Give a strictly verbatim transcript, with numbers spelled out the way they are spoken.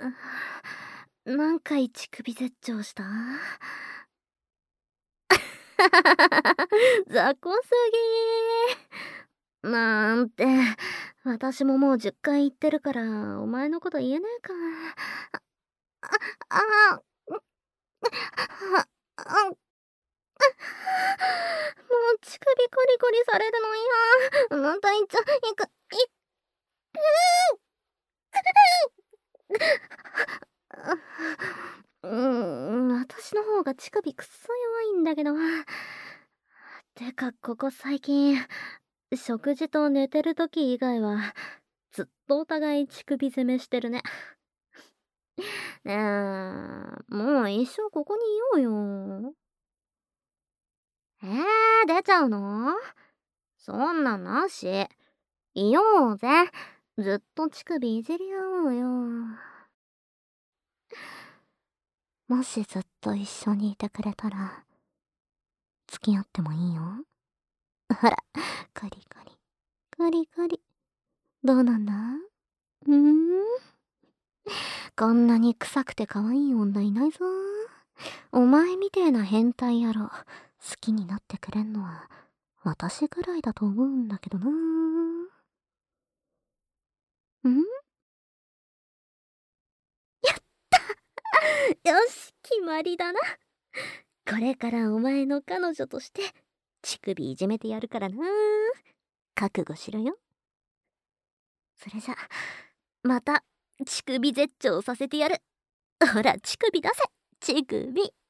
何回乳首絶頂した？雑魚すぎー。なんて、私ももうじゅっかい言ってるから、お前のこと言えねえか。あ、あ、あ、ん、あ、あ、もう乳首コリコリされるの嫌。またいっちゃ、いく、いっ、うーん、私の方が乳首くっそ弱いんだけど。てか、ここ最近、食事と寝てる時以外は、ずっとお互い乳首攻めしてるね。ねえ、もう一生ここにいようよ。えー、出ちゃうの？そんなんなし。いようぜ。ずっと乳首いじり合おうよ。もしずっと一緒にいてくれたら、付き合ってもいいよ。ほら、カリカリ、カリカリ。どうなんだ？うーん？こんなに臭くて可愛い女いないぞ。お前みてえな変態野郎、好きになってくれんのは、私ぐらいだと思うんだけどな。ん？よし、決まりだな。これからお前の彼女として、乳首いじめてやるからな。覚悟しろよ。それじゃ、また、乳首絶頂させてやる。ほら、乳首出せ、乳首。